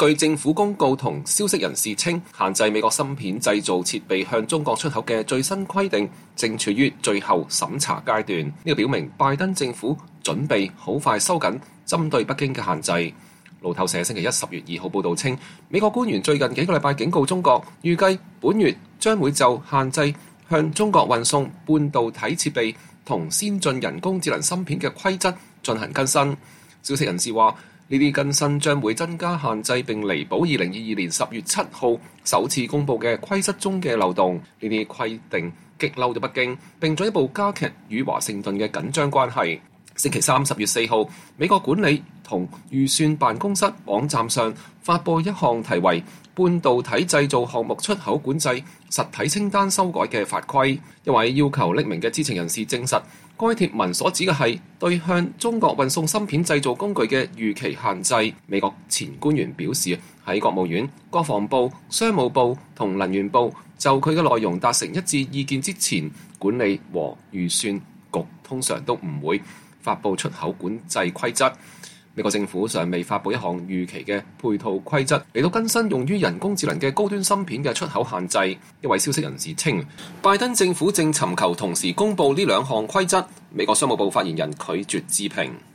據政府公告同消息人士稱，限制美國芯片製造設備向中國出口嘅最新規定正處於最後審查階段。呢個表明拜登政府準備好快收緊針對北京嘅限制。路透社星期一10月2號報導稱，美國官員最近幾個禮拜警告中國，預計本月將會就限制向中國運送半導體設備同先進人工智能芯片嘅規則進行更新。消息人士話，呢啲更新將會增加限制並彌補2022年10月7號首次公佈嘅規則中嘅漏洞。呢啲規定激嬲咗北京，並進一步加劇與華盛頓嘅緊張關係。星期三10月4號，美國管理同預算辦公室網站上發布一項題為《半導體製造項目出口管制實體清單修改》嘅法規。一位要求匿名嘅知情人士證實，該貼文所指嘅係對向中國運送芯片製造工具嘅預期限制。美國前官員表示，喺國務院、國防部、商務部同能源部就佢嘅內容達成一致意見之前，管理和預算局通常都唔會發布出口管制規則。美國政府尚未發布一項預期嘅配套規則嚟到更新用於人工智能嘅高端芯片嘅出口限制。一位消息人士稱，拜登政府正尋求同時公佈呢兩項規則。美國商務部發言人拒絕置評。